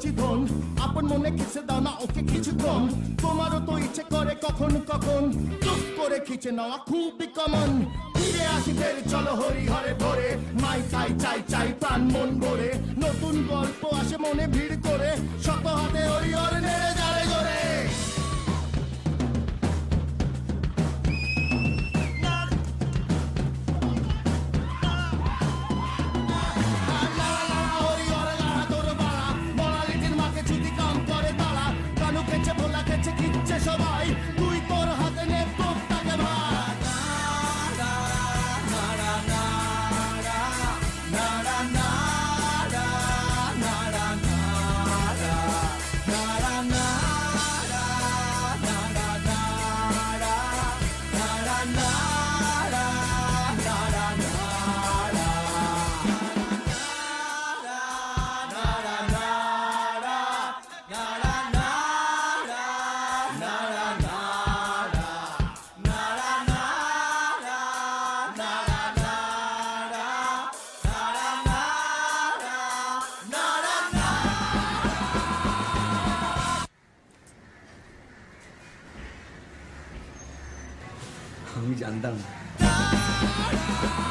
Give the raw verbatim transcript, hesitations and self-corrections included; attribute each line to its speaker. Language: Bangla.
Speaker 1: কচি ধন আপন মনে খিচে দাও না ওকে কিছুক্ষণ তোমারও তো ইচ্ছে করে কখন কখন চুপ করে খিচে নেওয়া খুবই কমন ফিরে আসি ফের চলো হরি হরে ভরে মাই চাই চাই চাই প্রাণ মন ভরে নতুন গল্প আসে মনে ভিড় করে শত হাতে হরি হরে নেড়ে যারে জোরে সবাই তুই তোর হাতে নে তোরটাকে ভাই
Speaker 2: আমি জানতাম